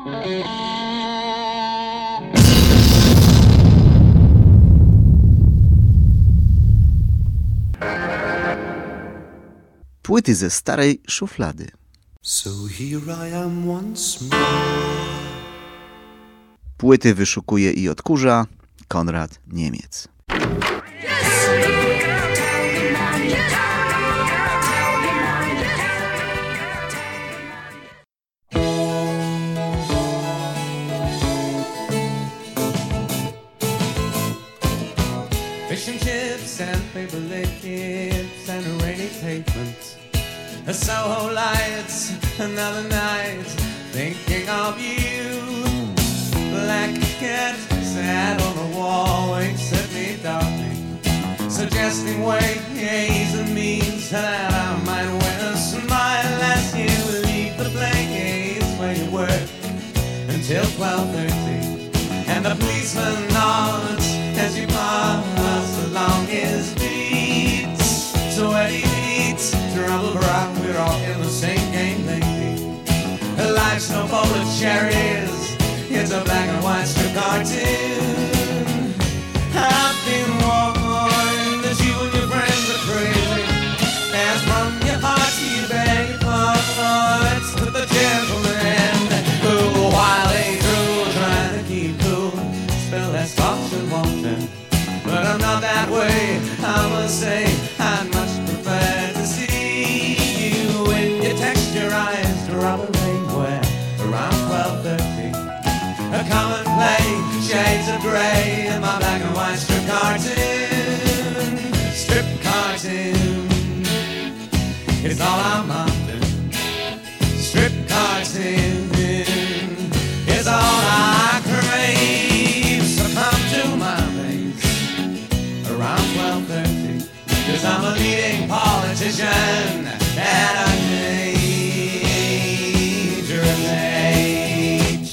Płyty ze starej szuflady. So here I am once more. Płyty wyszukuje i odkurza Konrad Niemiec. Fish and chips and paper lips and rainy pavements. Soho lights, another night, thinking of you. Black cat sat on the wall, winks at me darkly, suggesting ways and means that I might win a smile as you leave the place where you work until 12:30, and the policeman nods as you pass along his beat. So Eddie beats, trouble rock, we're all in the same game lately. Life's no bowl of cherries, it's a black and white strip cartoon. I've been warned that you and your friends are crazy, as from your heart you beg hearts to the gentleman who, while they through trying to keep cool, spell less caution wanting. But I'm not that way, I must say, I'd much prefer to see you when you text your eyes to Robert Rainware around 12:30. A common play, shades of grey in my black and white strip cartoon. Strip cartoon is all I'm after. Strip cartoon is all I crave. So come to my place around 12:30, 'cause I'm a leading politician at a dangerous age.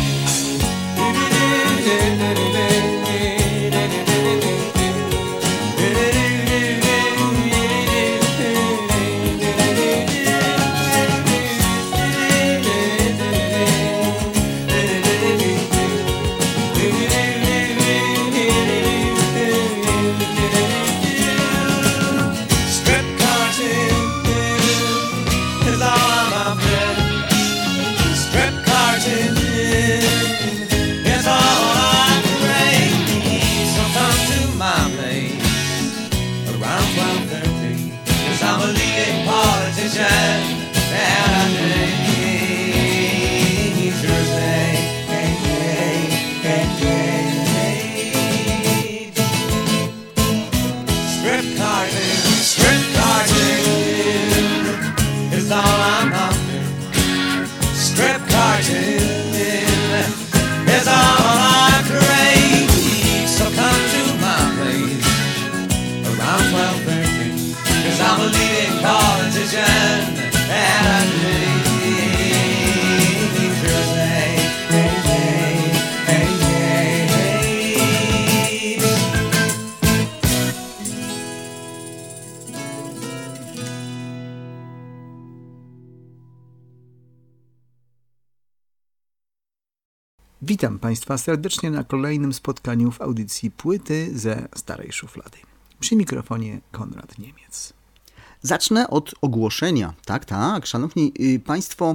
Witam Państwa serdecznie na kolejnym spotkaniu w audycji Płyty ze starej szuflady. Przy mikrofonie Konrad Niemiec. Zacznę od ogłoszenia. Tak, szanowni Państwo,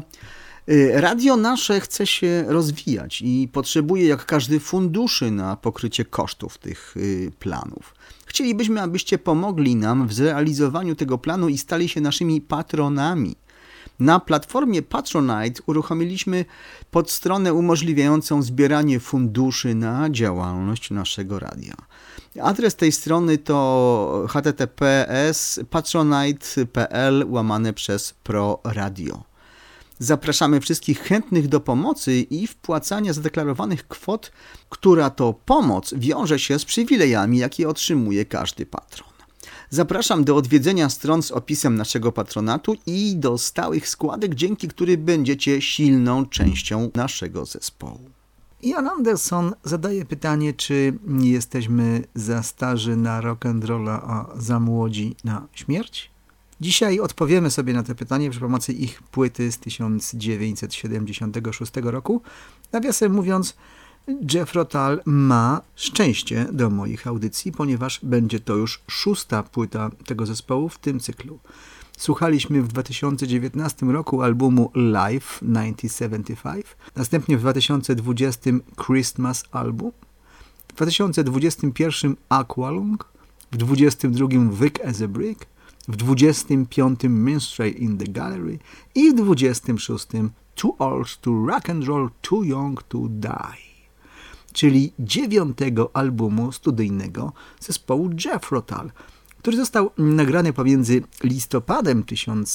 radio nasze chce się rozwijać i potrzebuje jak każdy funduszy na pokrycie kosztów tych planów. Chcielibyśmy, abyście pomogli nam w zrealizowaniu tego planu i stali się naszymi patronami. Na platformie Patronite uruchomiliśmy podstronę umożliwiającą zbieranie funduszy na działalność naszego radia. Adres tej strony to https://patronite.pl/proradio. Zapraszamy wszystkich chętnych do pomocy i wpłacania zadeklarowanych kwot, która to pomoc wiąże się z przywilejami, jakie otrzymuje każdy patron. Zapraszam do odwiedzenia stron z opisem naszego patronatu i do stałych składek, dzięki którym będziecie silną częścią naszego zespołu. Ian Anderson zadaje pytanie, czy jesteśmy za starzy na rock'n'rolla, a za młodzi na śmierć? Dzisiaj odpowiemy sobie na to pytanie przy pomocy ich płyty z 1976 roku. Nawiasem mówiąc, Jethro Tull ma szczęście do moich audycji, ponieważ będzie to już 6. płyta tego zespołu w tym cyklu. Słuchaliśmy w 2019 roku albumu Live 1975, następnie w 2020 Christmas Album, w 2021 Aqualung, w 2022 Wick as a Brick, w 25 Minstrel in the Gallery i w 26 Too Old to Rock and Roll, Too Young to Die, czyli 9. albumu studyjnego zespołu Jethro Tull, który został nagrany pomiędzy listopadem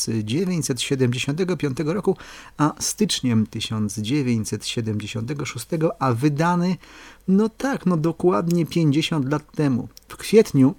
1975 roku a styczniem 1976, a wydany dokładnie 50 lat temu, w kwietniu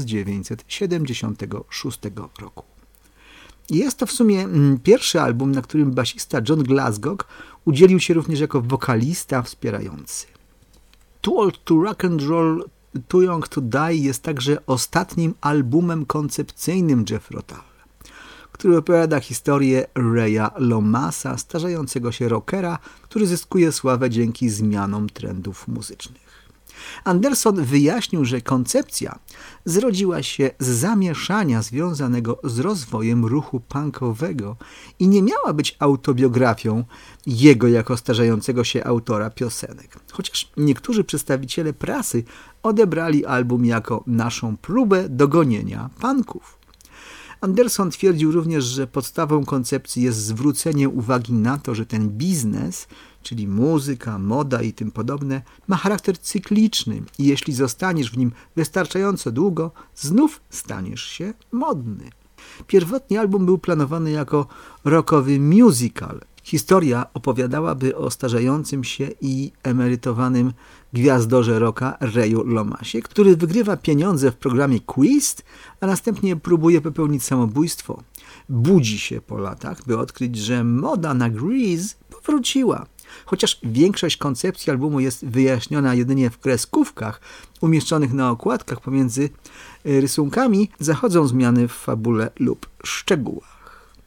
1976 roku. Jest to w sumie pierwszy album, na którym basista John Glasgow udzielił się również jako wokalista wspierający. Too Old to Rock and Roll, Too Young to Die jest także ostatnim albumem koncepcyjnym Jethro Tull, który opowiada historię Raya Lomasa, starzejącego się rockera, który zyskuje sławę dzięki zmianom trendów muzycznych. Anderson wyjaśnił, że koncepcja zrodziła się z zamieszania związanego z rozwojem ruchu punkowego i nie miała być autobiografią jego jako starzejącego się autora piosenek. Chociaż niektórzy przedstawiciele prasy odebrali album jako naszą próbę dogonienia punków. Anderson twierdził również, że podstawą koncepcji jest zwrócenie uwagi na to, że ten biznes, czyli muzyka, moda i tym podobne, ma charakter cykliczny i jeśli zostaniesz w nim wystarczająco długo, znów staniesz się modny. Pierwotnie album był planowany jako rockowy musical. Historia opowiadałaby o starzejącym się i emerytowanym gwiazdorze rocka Rayu Lomasie, który wygrywa pieniądze w programie Quiz, a następnie próbuje popełnić samobójstwo. Budzi się po latach, by odkryć, że moda na Grease powróciła. Chociaż większość koncepcji albumu jest wyjaśniona jedynie w kreskówkach umieszczonych na okładkach pomiędzy rysunkami, zachodzą zmiany w fabule lub szczegółach.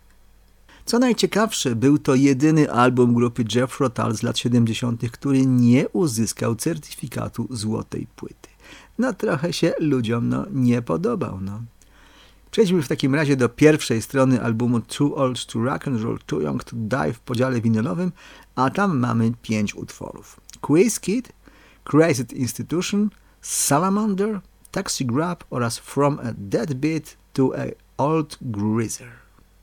Co najciekawsze, był to jedyny album grupy Jethro Tull z lat 70., który nie uzyskał certyfikatu złotej płyty. Trochę się ludziom nie podobał. Przejdźmy w takim razie do pierwszej strony albumu Too Old to Rock and Roll, Too Young to Die w podziale winylowym, a tam mamy 5 utworów. Quiz Kid, Crazy Institution, Salamander, Taxi Grab oraz From a Deadbeat to a Old Greaser.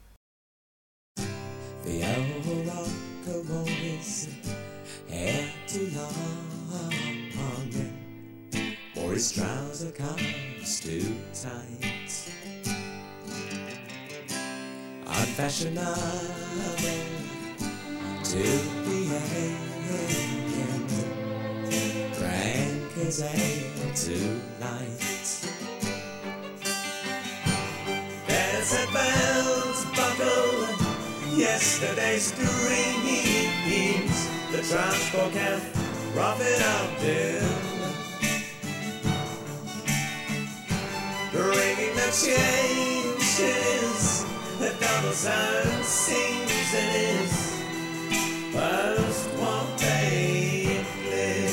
The old rocker wore his hair too long, or his trouser cuffs too tight. Unfashionable to the end, drank his ale too light. There's a bell's buckle, yesterday's dreams, the transport can't profit out there. Bringing the changes, the double sound sings in his first one day live.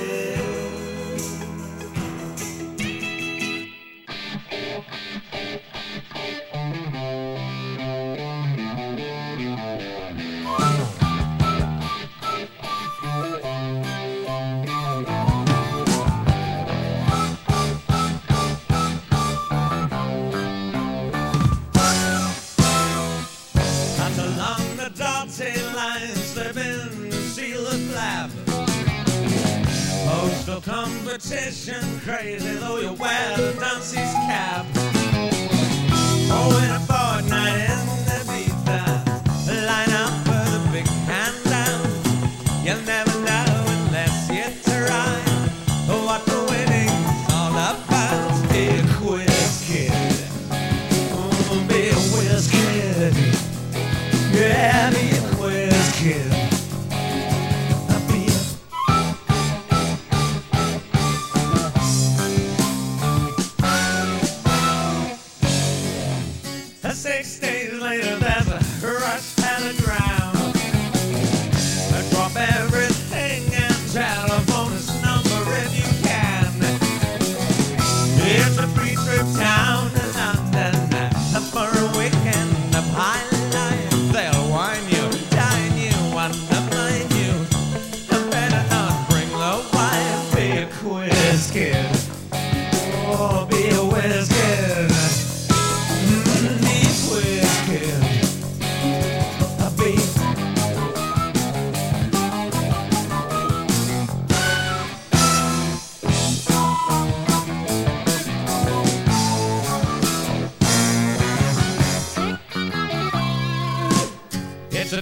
Competition crazy though you wear the Dunce's cap. Oh, in a fortnight in the beat line up for the big hand down. You'll never know unless you try what the winning's all about. Be a quiz kid, be a whiz kid, yeah, be a quiz kid.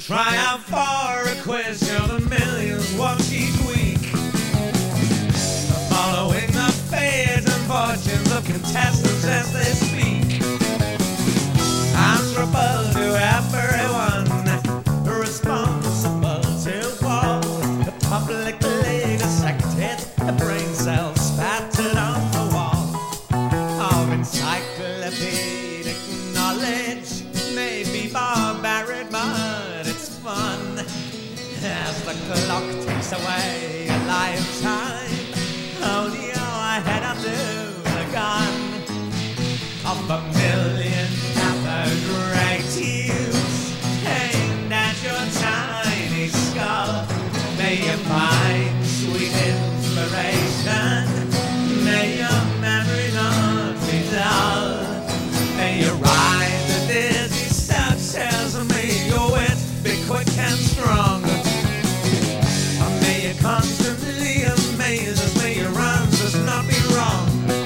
Try out for a quiz, you're the millions watch each week. Following the fates and fortunes of contestants as they speak. Answerable to everyone, responsible to all. The publicly dissected, the brain cells spattered on the wall. Of encyclopedic knowledge may be barbaric, but it's fun. As the clock takes away a lifetime, hold your head up to the gun of a million cathode ray tubes aimed at your tiny skull. May you find sweet inspiration, may your memory not be dull. May you ride the dizzy success, may your wit be quick and strong. May you constantly amaze us, may your answers not be wrong.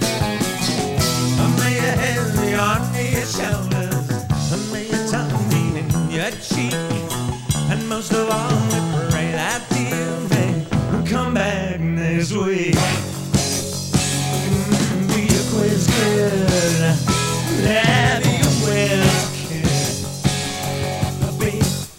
May you held the on your shoulders, may your tongue be in your cheek. And most of all, I pray that you may come back next week. Be a quiz kid, let me a quiz kid. Be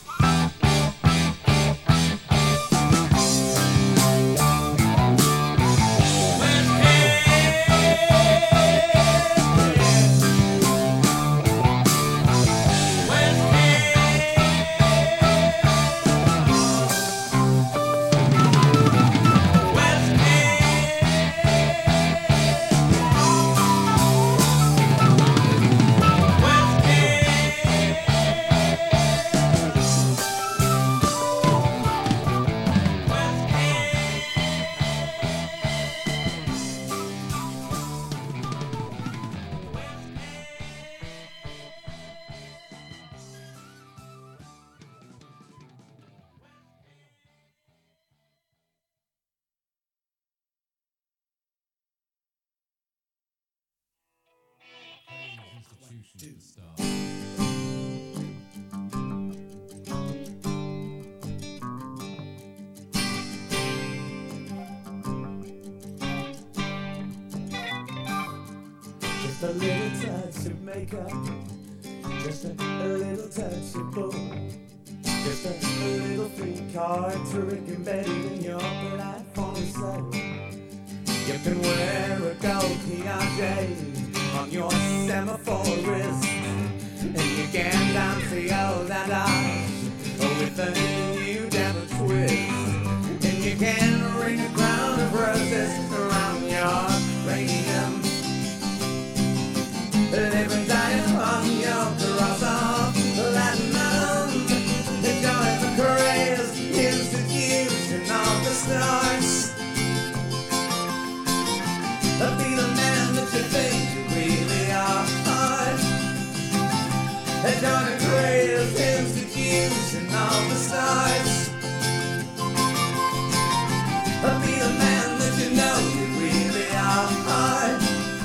just a little touch of makeup, just a little touch of bull, just a little three-card trick embedded in your platform soul. You can wear a gold Piaget on your semaphore wrist, and you can dance the old adage with a new devil twist, and you can ring a crown of roses around your cranium. Live and die upon your cross of platinum. Enjoy the craze, institution of the stars. Be the man that you think you really are. Enjoy the craze, institution of the stars. Be the man that you know you really are.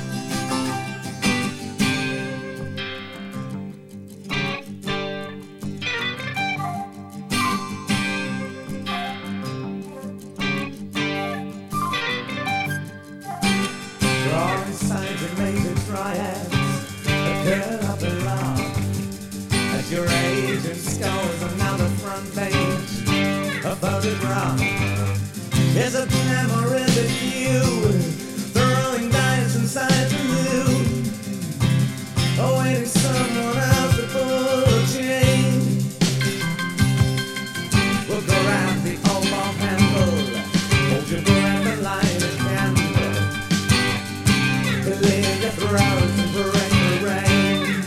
Drawing signs and major triads, a girl up in love. At your age and scores another front page, a photograph. There's a memory that you throwing dice inside the moon, awaiting someone else to pull a chain. We'll go round the old ball handle, hold your breath and light a candle. Leave the throats and break the rain,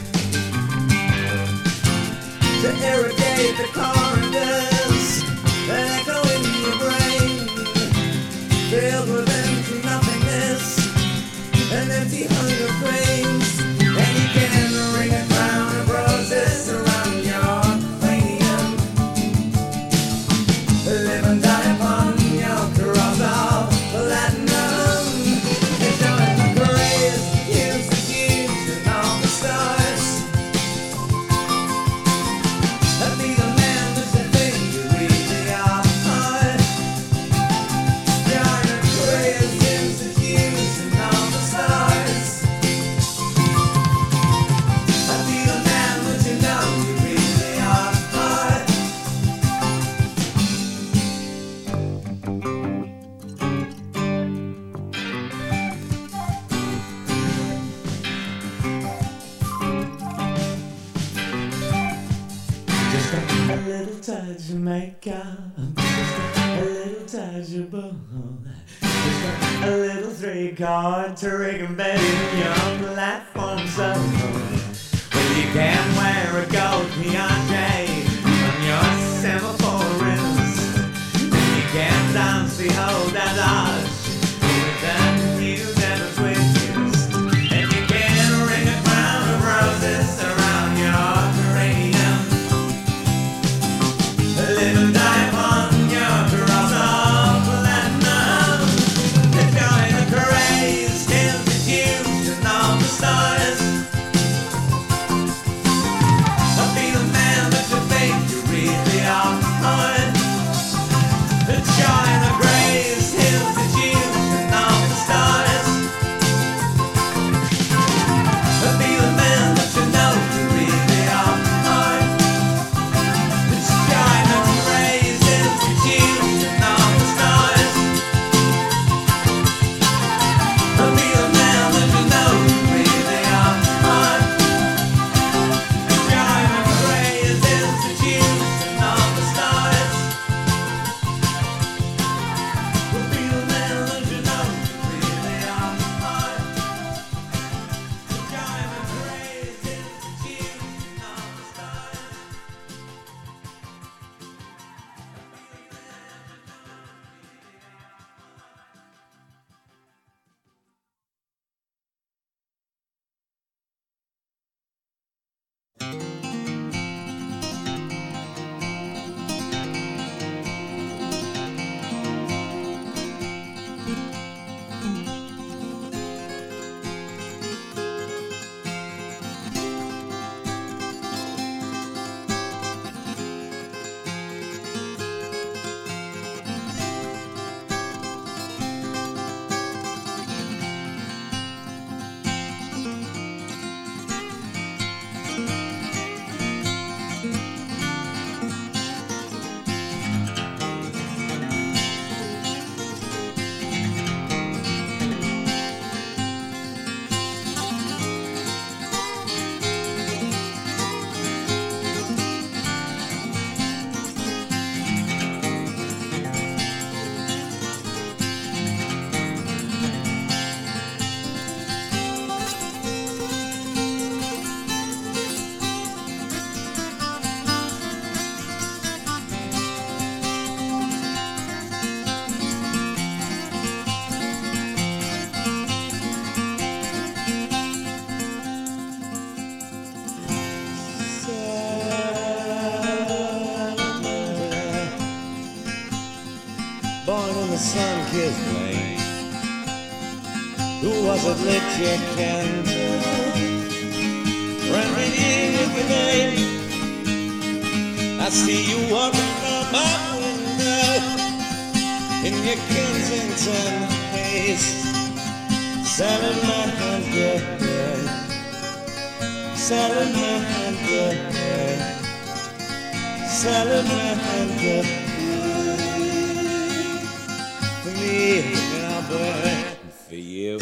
to irrigate the corridors that echo in your brain, filled with empty nothingness and empty hunger pains. And you can ring a crown of roses around your cranium. Live and die upon your cross of platinum. Enjoy the grace, use the keys and all the stars. Be the man that's Jamaica, just a little touch of bone, just a little three-chord to rig and baby young life forms of well, you can wear a gold Beyonce on your semaphore rims, and you can dance the whole dodge with the news and the switches, and you can ring a crown of roses around your cranium. A little diamond, your cross of platinum. Join the craze, till the Jews and all the stars. I'll be the man that you think you really are. Join the craze, till the Jews and all the stars. I'll be the man that you know you really are. Join the craze, till the Jews and all the stars. I'll be the man that you know you really are. Join the craze, till the Jews and all the stars. I'll be the man that you know you really are. Join the craze, till the Jews and all the stars. Born in the sun-kissed plain, who was it lit you can tell? Ran reading with your name, I see you walking from my window in your Kensington haze, selling my underwear, selling my underwear, selling my underwear. For me, and I'll burn for you.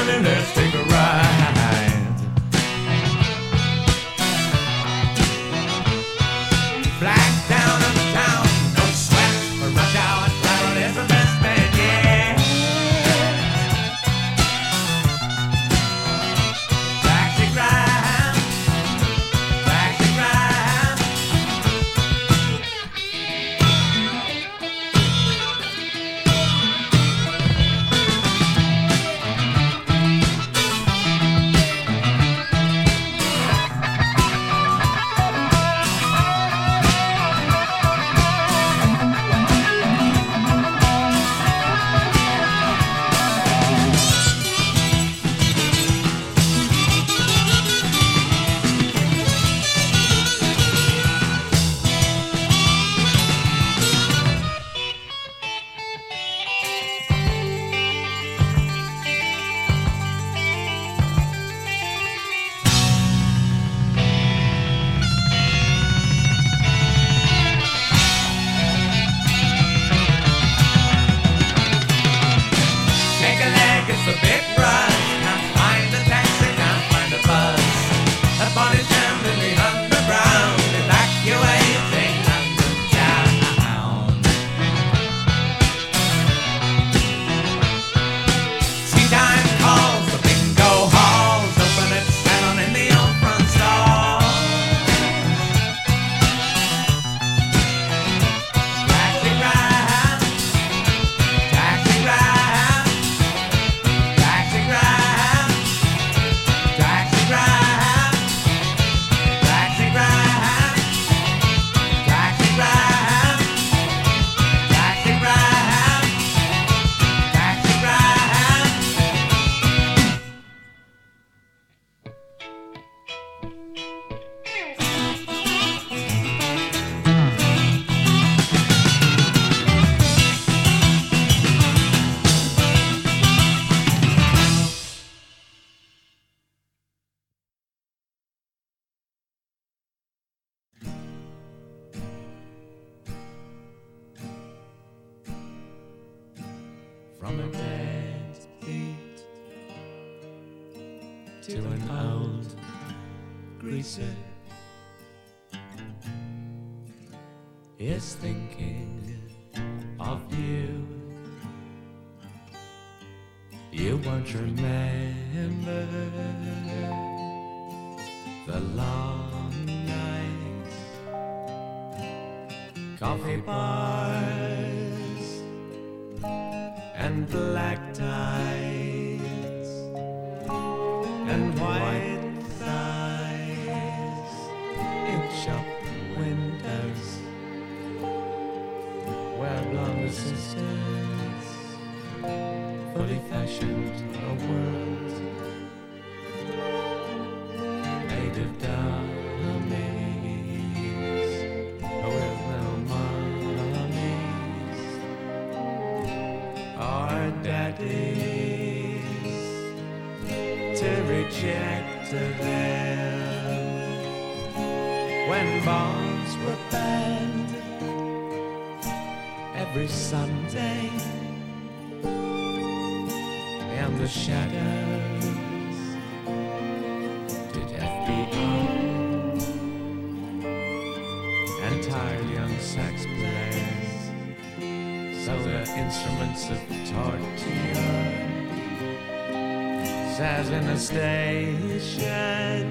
honey, let's take a ride. Flag down uptown, no sweat, but rush hour travel is the best man, yeah. Taxi ride, taxi ride. Take a leg, it's a big rush. Can't find a taxi, can't find a bus. A body jammed in the underground, evacuating London town. Tea time calls, the bingo halls, open at 7 in the old front stall. Taxi ride, taxi ride. Taxi ride, taxi ride, taxi ride, taxi ride, taxi ride, taxi ride. From a dead beat to an old greaser is thinking of you. You won't remember the long nights, coffee bars, and black ties, and white thighs in shop windows, where blonde sisters fully fashioned a world made of dummies with no mummies. Our daddies to reject them when bombs were banned every Sunday in the shadows did FBI and tired young sax players sold their instruments of torture. Says in a station,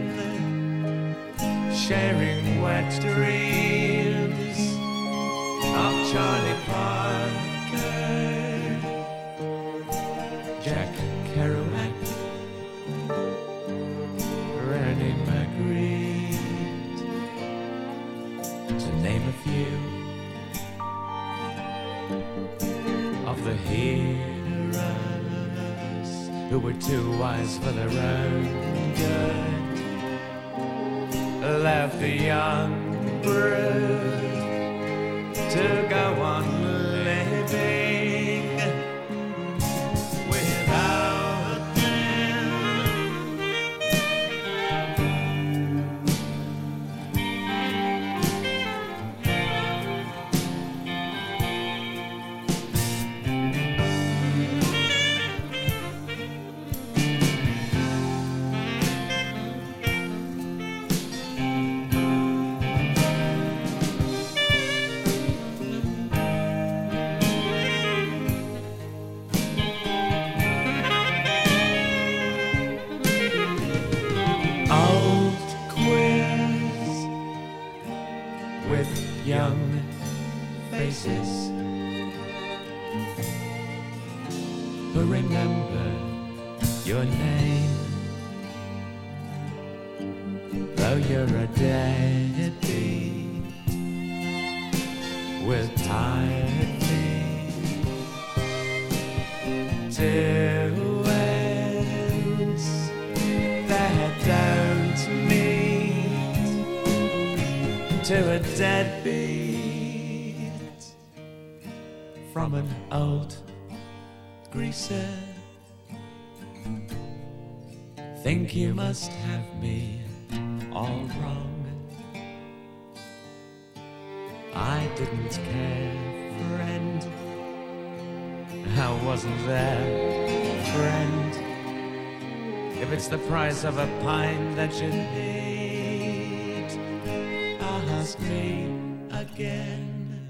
sharing wet dreams of Charlie Parker, Jack Kerouac, Randy Magritte, to name a few of the heroes who were too wise for their own good, left the young brood to go on living without them. faces. But remember your name, though you're a deadbeat with tired feet. Two ends that don't meet, to a deadbeat from an old greaser. Think you must have me all wrong. I didn't care, friend. I wasn't there, friend. If it's the price of a pint that you need, ask me again.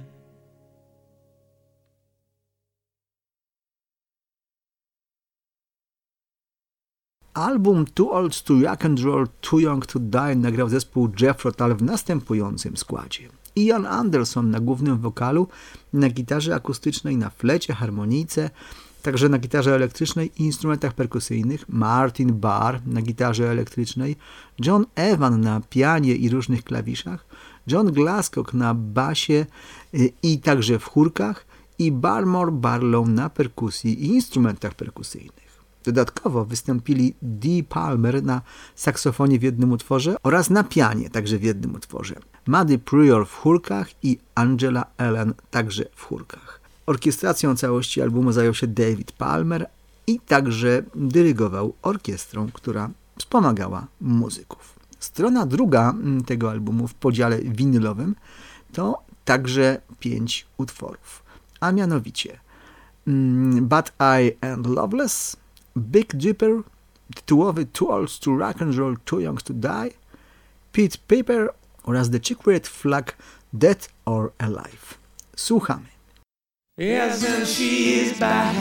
Album Too Old to Rock and Roll, Too Young to Die nagrał zespół Jethro Tull w następującym składzie. Ian Anderson na głównym wokalu, na gitarze akustycznej, na flecie, harmonijce, także na gitarze elektrycznej i instrumentach perkusyjnych, Martin Barr na gitarze elektrycznej, John Evan na pianie i różnych klawiszach, John Glasgow na basie i także w chórkach i Barmore Barlow na perkusji i instrumentach perkusyjnych. Dodatkowo wystąpili Dee Palmer na saksofonie w jednym utworze oraz na pianie także w jednym utworze. Maddie Prior w chórkach i Angela Allen także w chórkach. Orkiestracją całości albumu zajął się David Palmer i także dyrygował orkiestrą, która wspomagała muzyków. Strona druga tego albumu w podziale winylowym to także 5 utworów, a mianowicie But I and Loveless, Big Dipper, tytułowy Too Old to Rock and Roll, Too Young to Die, Pete Piper oraz The Checkered Flag, Dead or Alive. Słuchamy. Yes, and she's bad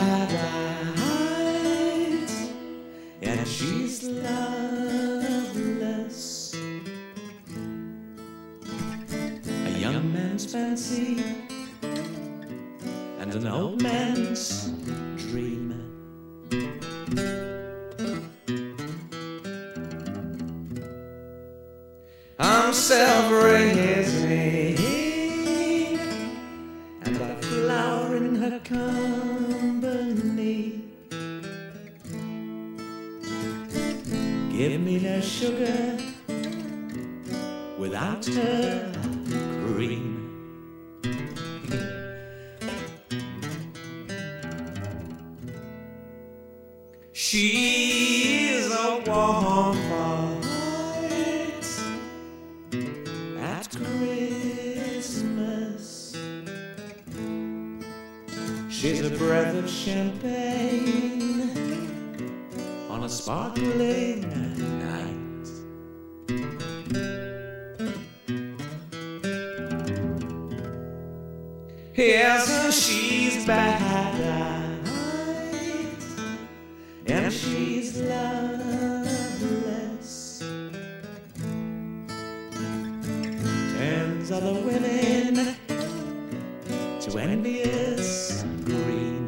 and she's loveless. A young man's fancy and an old man's dream. I'm self-raising and a flower in her company. Give me no sugar without her cream. She's a warm light at Christmas. She's a breath of champagne on a sparkling night. Yes, and she's bad and she's loveless. Turns other women to envious green.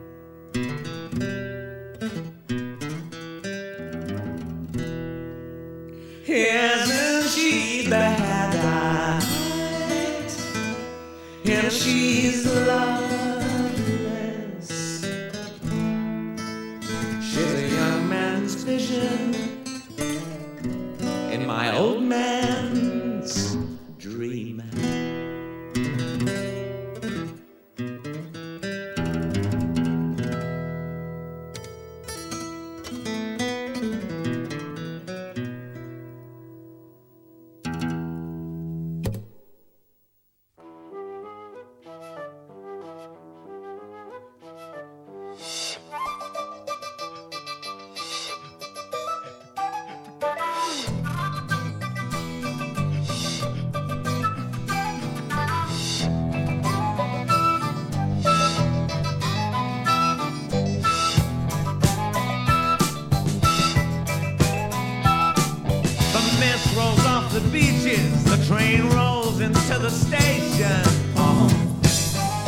Yes, and she's bad and she's loveless. Vision in my old man's dream. The beaches, the train rolls into the station.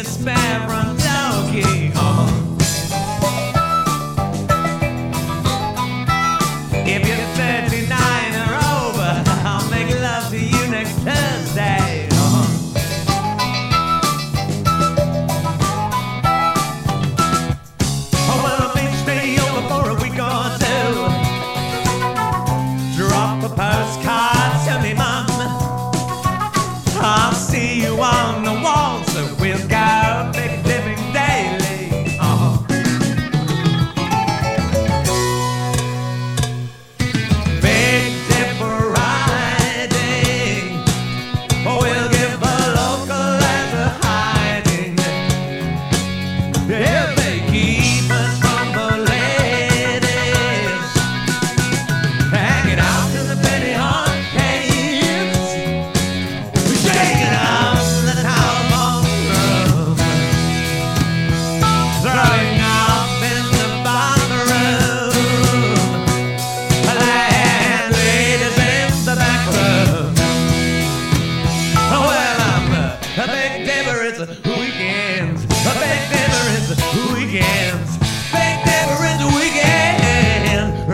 spare front door key. If you're 39 or over, I'll make love to you next Thursday. Oh, well, maybe stay over for a week or two. Drop a postcard to me, Mum. I'll see you on the wall, so we'll go big dipping daily. Big dipper riding. We'll give the local as a hiding. If they keep us from the ladies, hang it out to the penny arcades. Shake it out in the telephone room, throwing up in the bathroom, and ladies in the back room. Well, a big dipper is weekends. A big dipper is weekends. Big dipper is weekend.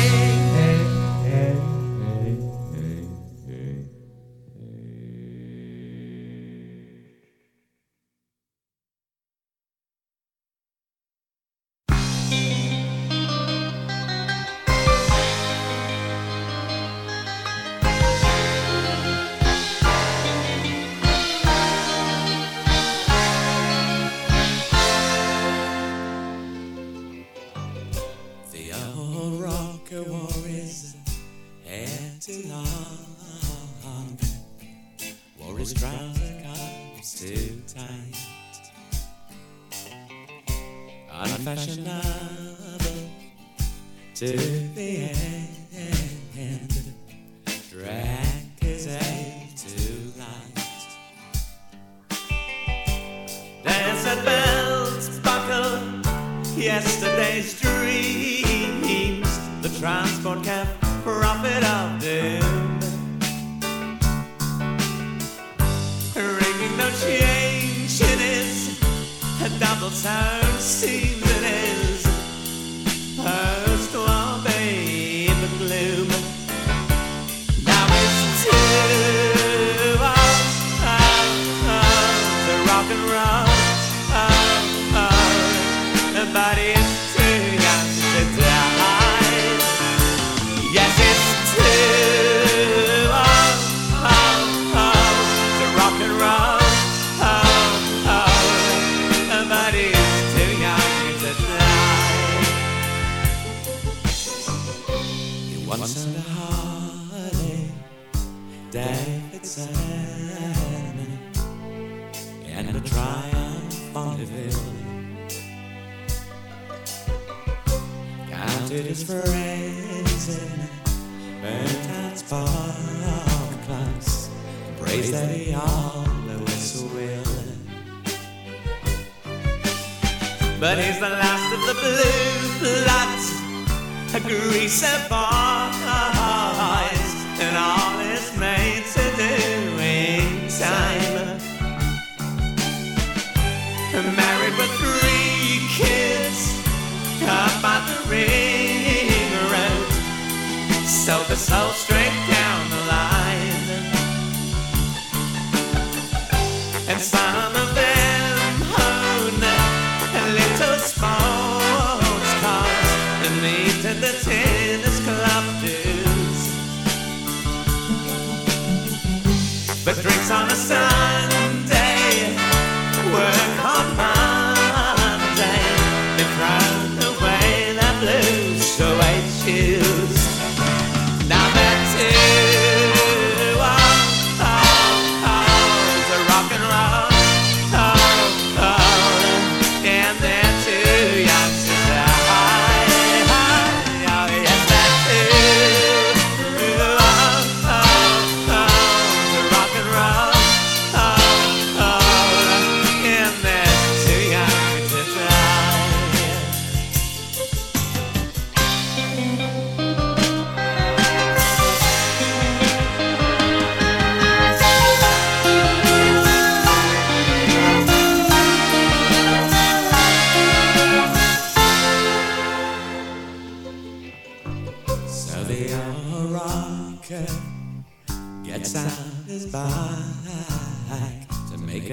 The old rocker wore his hair too long, wore his trouser cuffs too tight, unfashionable to the end, drank his ale too light. Desert bells buckle yesterday's dreams, the transport cab prophet of doom, ringing no change in his double tone seems it is hers to obey the gloom. Now it's too to rock and roll, but it's too young to die. Yes, it's too to rock and roll, but it's too young to die. He once had a Harley Davidson and a Triumph Bonneville. Counted his friends in Burntown's park class, praised that he always will. But he's the last of the blue bloods, a greaser boys, and all his mates are doing time. Married with 3 kids, up by the ring road, so the soul straight down the line, and some of them own little sports cars and meet at the tennis club dues, but drinks on a Sunday, work on Monday, they throw away the blues, so I choose. Now that's it.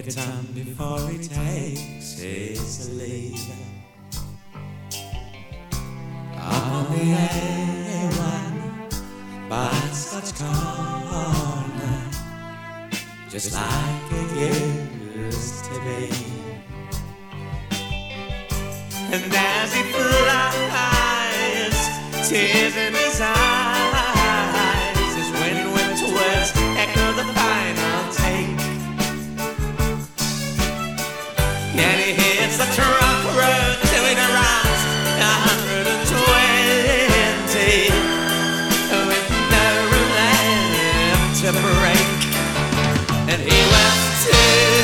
Take a time before he takes his leave. On the A1 by Scotch Corner, just like it used to be. And as he flies, tears in his eyes, his wind-whipped words echo the final take. And he hits the truck road till it arrives 120, with no room left to break. And he went to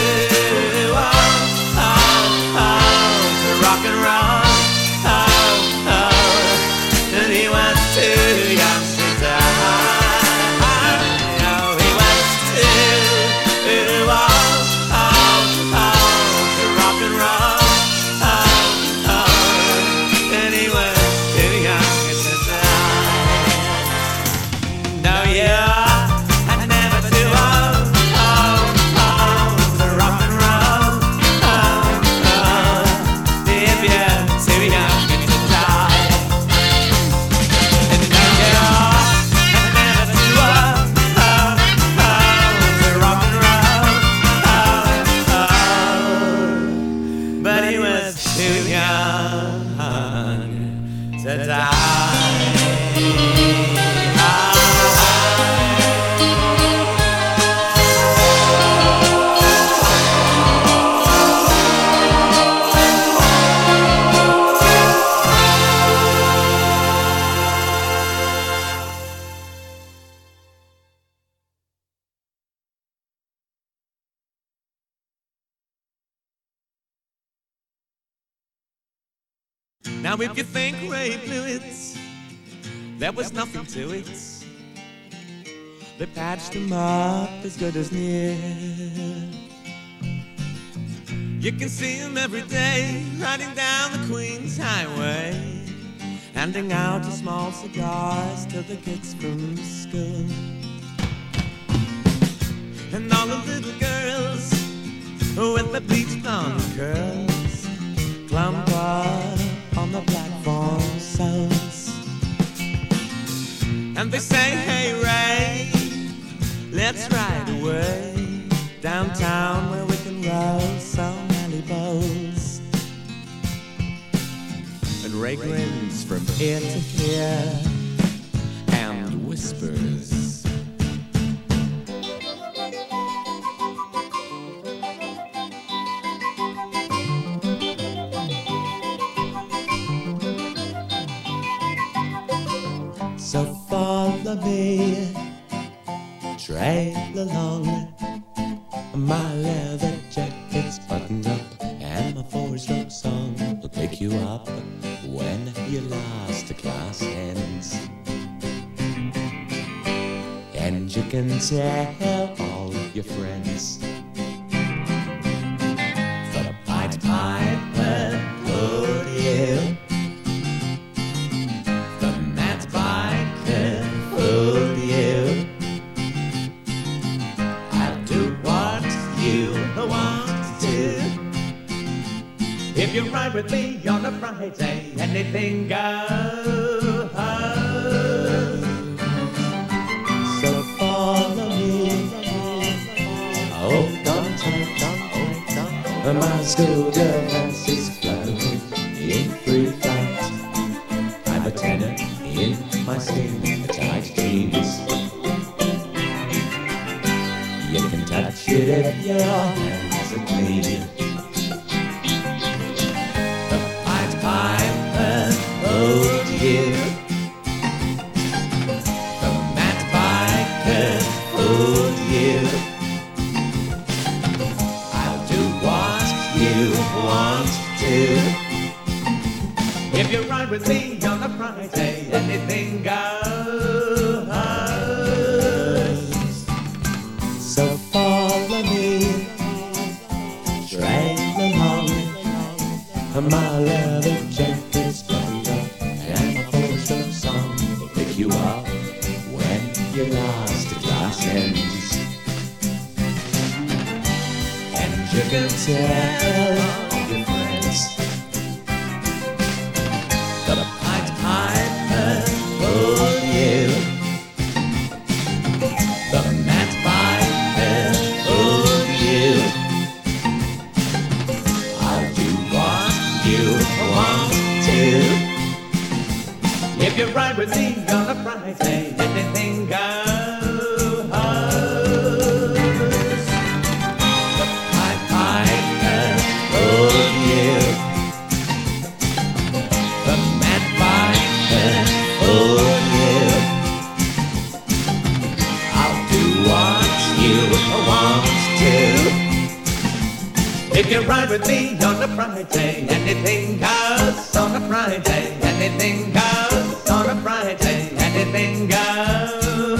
rock and roll, and he was too young to die. He was too old to rock and roll, and he was too young to die. No, yeah, I'm never too old to rock and roll. If you're too young to die. And no, I'm never too old to rock and roll. But he was too young to die. Now if you think Ray Blewitz, there was nothing to it. They patched him up as good as near. You can see him every day riding down the Queen's Highway, handing out the small cigars to the kids from school. And all the little girls with the bleached blonde curls clump up on the platform sounds. And they say, hey Ray, let's ride away downtown where we can roll some alley bowls. And Ray grins from ear to ear and whispers, so follow me, trail along. My leather jacket's buttoned up, and my four-stroke song will pick you up when your last class ends. And you can tell all your friends for the Pied Piper hold you. If you ride with me on a Friday, anything goes. So follow me. Oh, don't take. My schoolgirl fancy's floating in free flight. I'm a tenor in my skin, tight jeans. You can touch it if your hands are clean. Hold you. The Matt Biker hold you. I'll do what you want to. If you ride with me on a Friday, anything goes. So follow me, trail along. My leather jacket's buttoned up, and my four-stroke song will pick you up when your last class ends. And tell all your friends. The Pied Piper told you. The Mad Piper told you. I'll do what you want to. If you ride with me on a Friday, anything goes. The Pied Piper told you. The Mad Piper told you. I'll do what you want to. If you ride with me on a Friday, anything goes on a Friday, anything goes on a Friday, anything goes.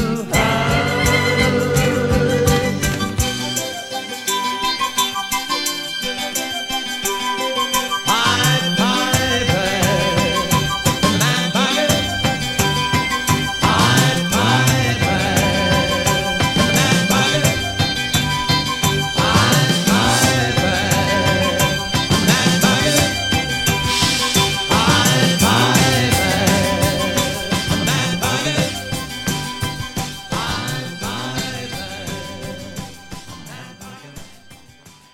Pied Piper, the Mad Piper. Pied Piper, the Mad Piper. Pied Piper, the Mad Piper. Pied Piper, the Mad Piper. Pied Piper.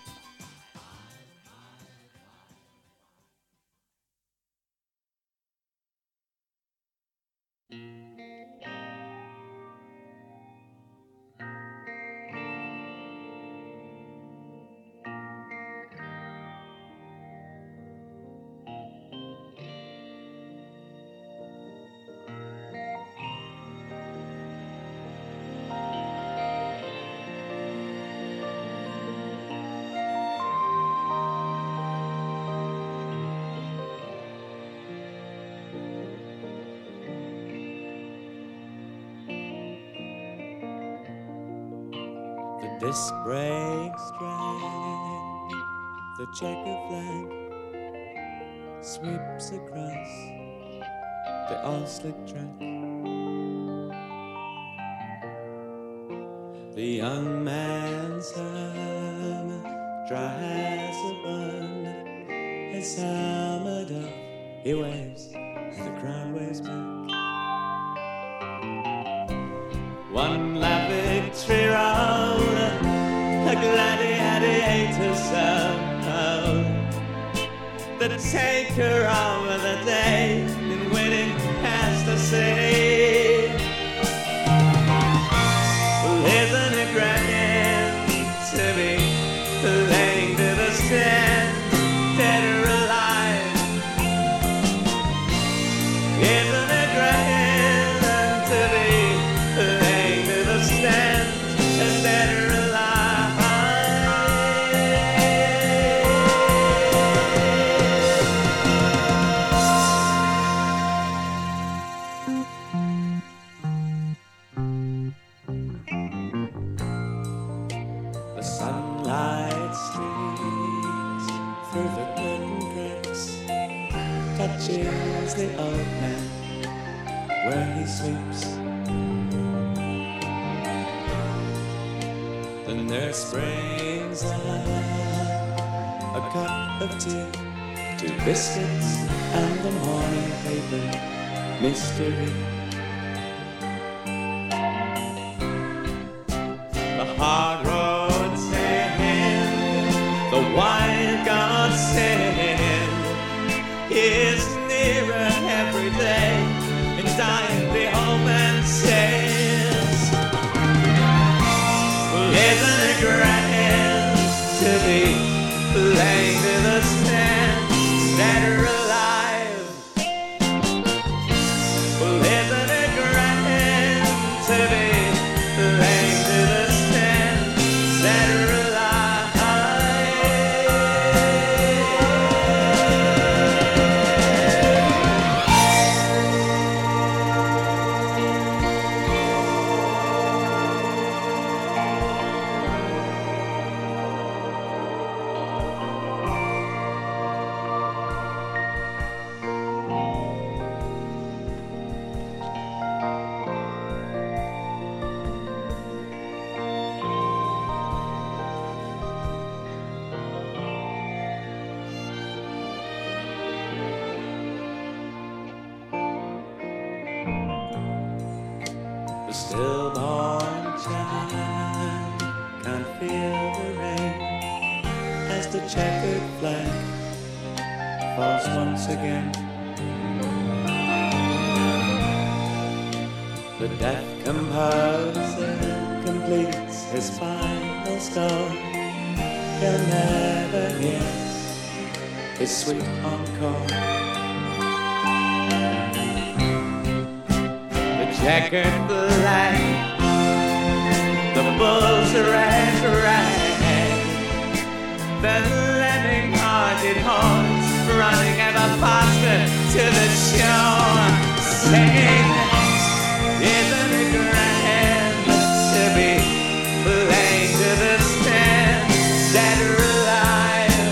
The disc brakes drag, the checker flag sweeps across the all-slick track. The young man's arm dries upon his helmet off. He waves, and the crowd waves back. One lap victory roll, a gladiator sound, the taker of the day in winning past the sea. Well, isn't it grand to be playing to the stand, dead or alive? Isn't it grand to be playing to the stand, dead or alive? The sunlight streams through the curtain cracks, touches the old man where he sleeps. The nurse brings a cup of tea, 2 biscuits and the morning paper mystery. The hard road's end, the wild God's end is nearer every day, and dying the old man says, well, isn't it grand to be playing to the stand, dead or alive? Well, isn't it grand to be playing to the stand, dead or alive? checkered flag falls once again. The deaf composer completes his final song. He'll never hear his sweet encore. The checkered flag, the bulls are red, the lemming-hearted horse running ever faster to the shore, singing, isn't it grand to be playing to the stand, dead or alive?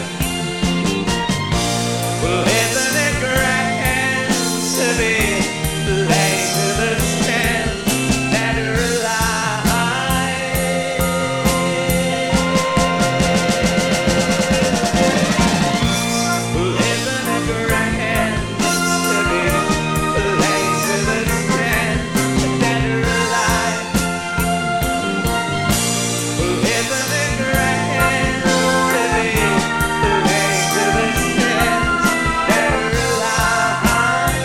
Well, isn't it grand to be playing to the stand, dead or alive? Well, isn't it grand to be playing to the stand, dead or alive? Well, isn't it grand to be playing to the stand, dead or alive?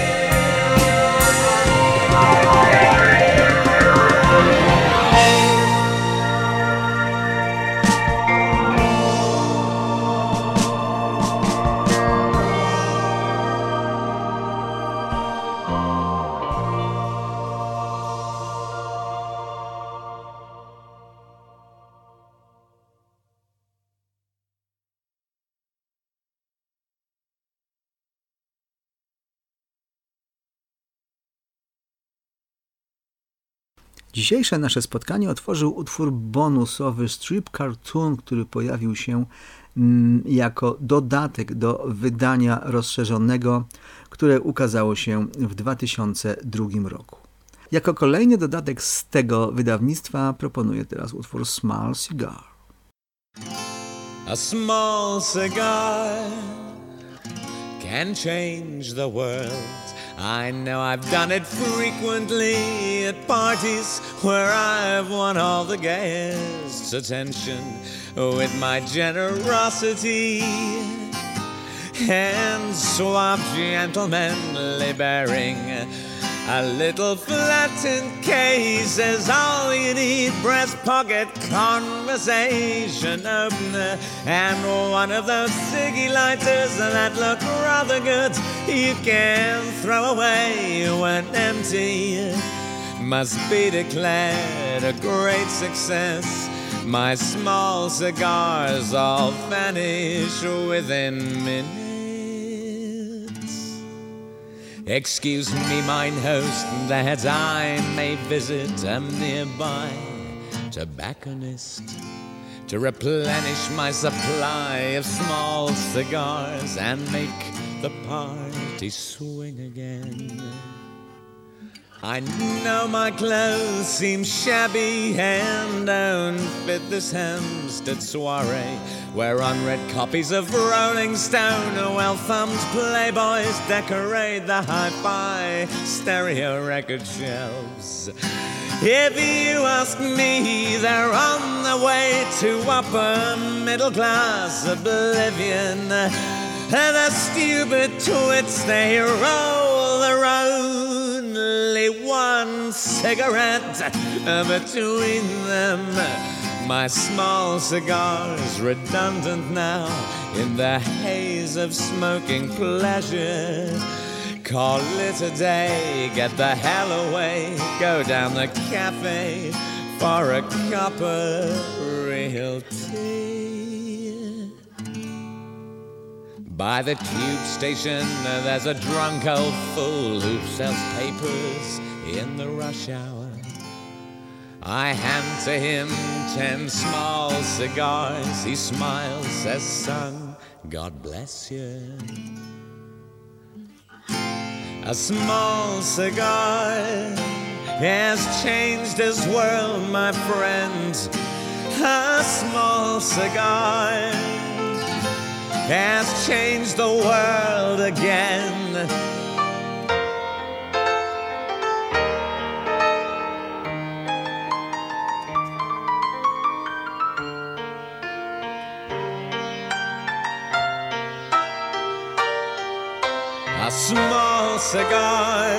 Dzisiejsze nasze spotkanie otworzył utwór bonusowy Strip Cartoon, który pojawił się jako dodatek do wydania rozszerzonego, które ukazało się w 2002 roku. Jako kolejny dodatek z tego wydawnictwa proponuję teraz utwór Small Cigar. A small cigar can change the world. I know I've done it frequently at parties where I've won all the guests' attention with my generosity. And suave gentlemanly bearing, a little flattened case is all you need. Breast pocket conversation opener, and one of those ciggy lighters that look rather good you can throw away when empty. Must be declared a great success. My small cigars all vanish within minutes. Excuse me, mine host, that I may visit a nearby tobacconist to replenish my supply of small cigars and make the party swing again. I know my clothes seem shabby and don't fit this Hampstead soiree, where unread copies of Rolling Stone or well-thumbed Playboys decorate the hi-fi stereo record shelves. If you ask me, they're on the way to upper middle class oblivion. And the stupid twits, they roll their only one cigarette between them. My small cigar's redundant now in the haze of smoking pleasure. Call it a day, get the hell away, go down the cafe for a cup of real tea. By the tube station, there's a drunk old fool who sells papers in the rush hour. I hand to him 10 small cigars. He smiles, says, son, God bless you. A small cigar has changed his world, my friend. A small cigar has changed the world again. a small cigar.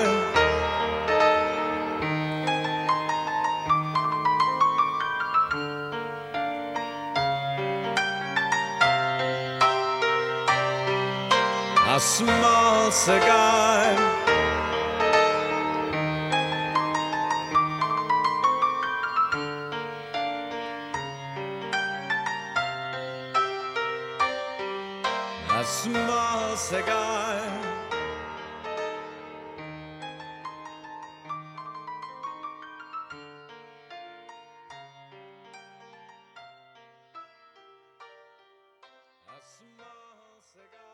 A small cigar. A small cigar. A small cigar.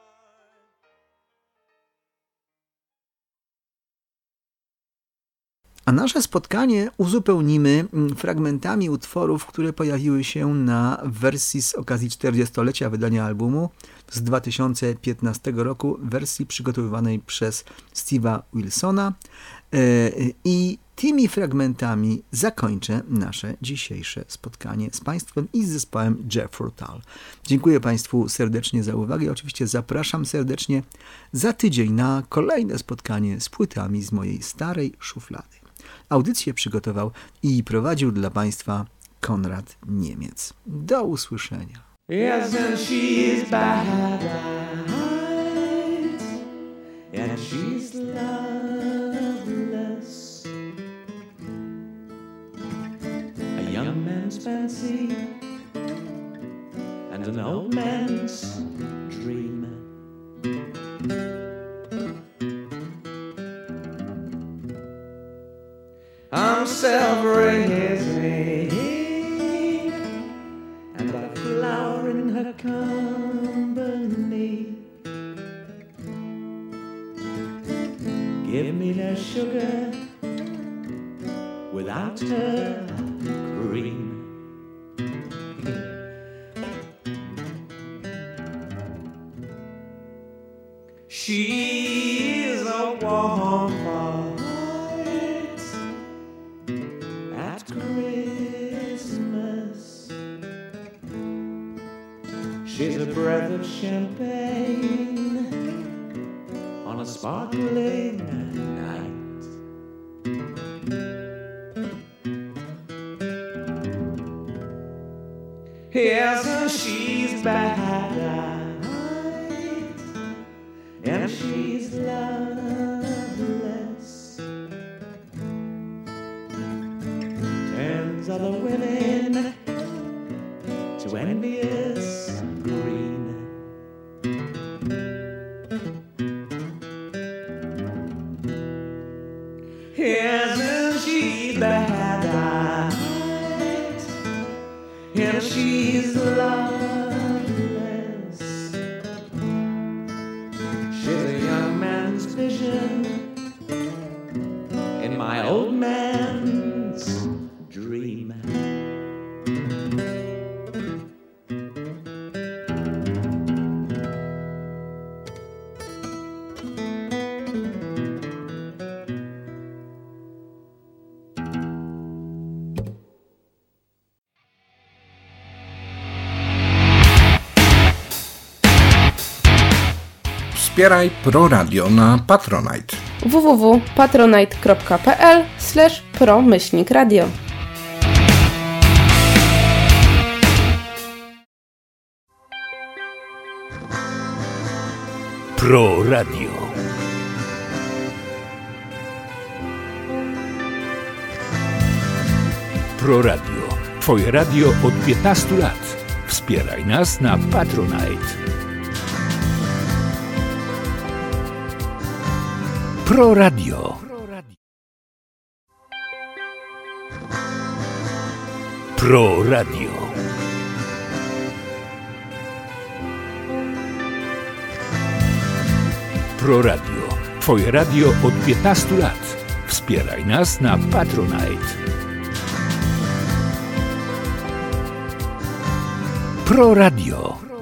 A nasze spotkanie uzupełnimy fragmentami utworów, które pojawiły się na wersji z okazji 40-lecia wydania albumu z 2015 roku, wersji przygotowywanej przez Steve'a Wilsona. I tymi fragmentami zakończę nasze dzisiejsze spotkanie z Państwem i z zespołem Jethro Tull. Dziękuję Państwu serdecznie za uwagę. Oczywiście zapraszam serdecznie za tydzień na kolejne spotkanie z płytami z mojej starej szuflady. Audycję przygotował i prowadził dla Państwa Konrad Niemiec. Do usłyszenia. Yes, and she's bad and she's loveless. A young man's fancy and an old man's dream. I'm self-raising and I flower in her company. Give me no sugar without her cream. She's a warm heart at Christmas. She's a breath of champagne on a sparkling night. Yes, and she's bad and she's loveless. Turns other women to envious green. Yes, and she's bad and she's loveless. She's a young man's vision in my old man's dream. Wspieraj Pro Radio na Patronite. www.patronite.pl/pro-radio. Pro Radio. Pro Radio. Twoje radio od 15 lat. Wspieraj nas na Patronite. Pro Radio. Pro Radio. Pro Radio. Twoje radio od 15 lat. Wspieraj nas na Patronite. Pro Radio.